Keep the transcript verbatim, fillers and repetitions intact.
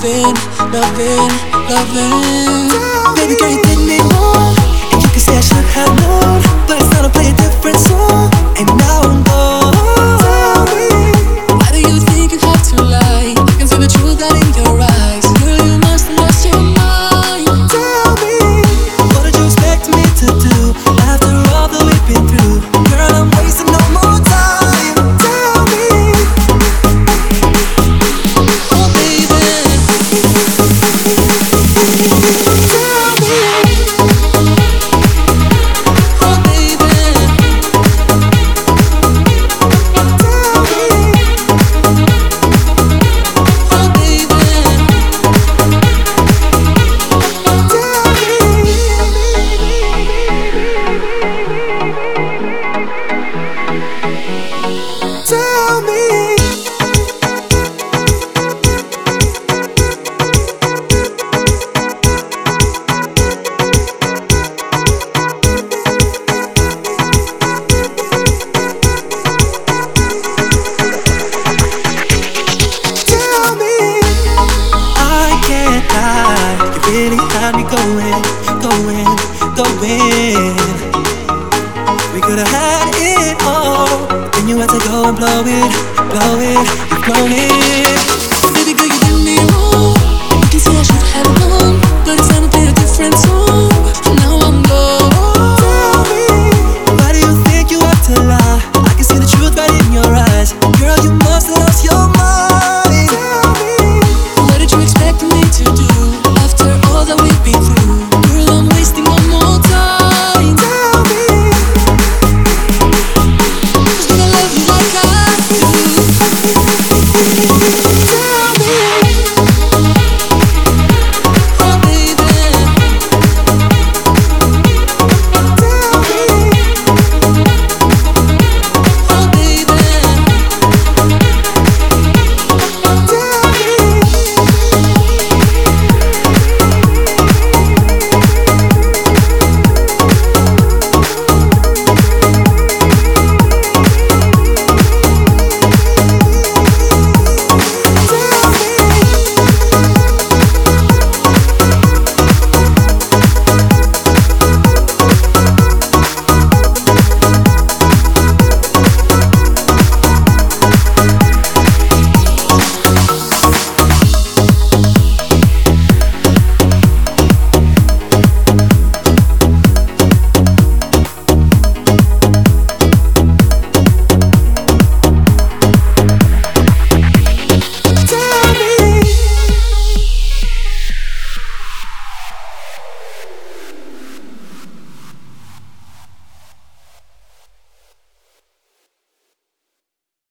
loving, loving, loving. Baby girl, you did me wrong, and you can say I should have known, but it's time to play a different song, and now I'm gone. Tell me, why do you think you have to lie? I can see the truth out in your eyes. Girl, you must have lost your mind. Tell me, what did you expect me to do after all that we've been through? Girl, I'm wasting no more time. Tell me, oh baby, tell me, oh baby, tell me, oh baby, tell me, tell me. Tell me, I can't lie. You really had me going, going, going. We could've had it all, but then you had to go and blow it, blow it, you've blown it. Baby girl, you did me wrong. You can say I should have known.